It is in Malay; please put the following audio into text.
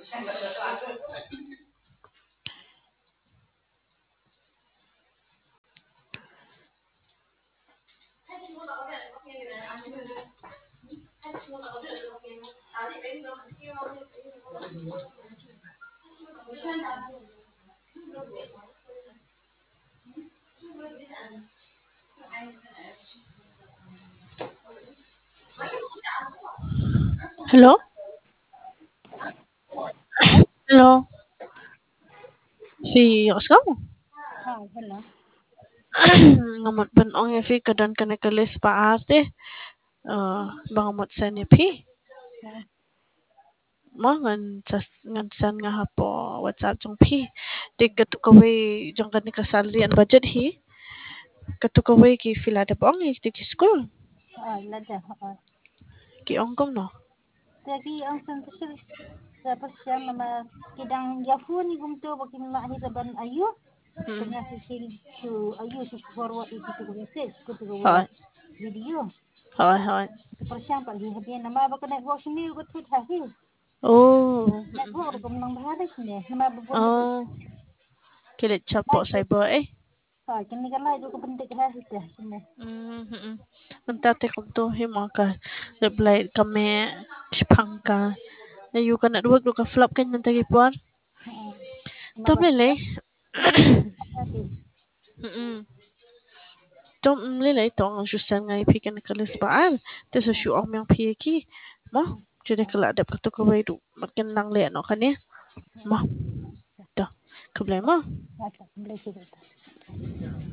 Hello? Hello? Si kamu? Hello. Ngamot banong ya fi kadan kana kalis paate. Bangamot sa ni pi. Mo ngan san nga hapo WhatsApp jong pi. Di katukaway jong kan kasali an budget hi. Katukaway ki filada bong di ki school. Lada. Ki ongkom no. Lagi ang santusir sa pasyam nama kidang yafun gumto bakin mak hiraban ayu. Tengah sisil tu ayu tu forward itu tu message ku tu হয় video. হয় হয়. Tu pasyam pagi habian nama bakal network sini ku tu thahi. Oh. Network ko menang bahari sini. Nama bubun tu. Oh. Kilit chapo Baik tu. cyber eh. Kini kan lah itu kepenting lah sudah sini. Mentate kom to himo ka reply kami pangka. Na yu ka na duwag ka flop kan nang puan. Nama Tapi le. bakal boleh hati. Tom lilay tong ang susan nga ipikan na kalis baal. Te sa syu ang miyang piyaki. Mo, jadi kala adap ka to kaway do. Makin lang le ano kanya. Mo, to. Problema. Boleh sih.